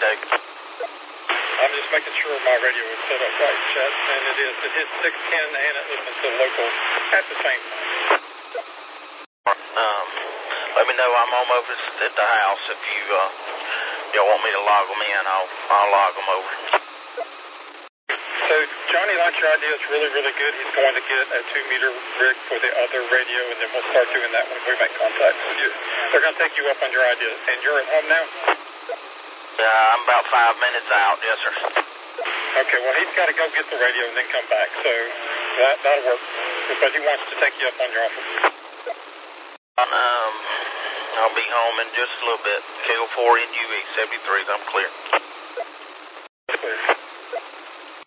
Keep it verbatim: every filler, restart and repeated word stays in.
negative. I'm just making sure my radio is set up right, Chet, and it is. It hits six ten and it listens to local at the same time. Um, let me know. I'm almost at the house. If you uh, y'all want me to log them in, I'll I'll log them over. So Johnny likes your idea. It's really, really good. He's going to get a two-meter rig for the other radio, and then we'll start doing that when we make contact with you. They're going to take you up on your idea. And you're at home now? Yeah, I'm about five minutes out. Yes, sir. Okay, well, he's got to go get the radio and then come back, so that, that'll work. But he wants to take you up on your offer. Um, I'll be home in just a little bit. K O four N U E seventy-threes, I'm clear.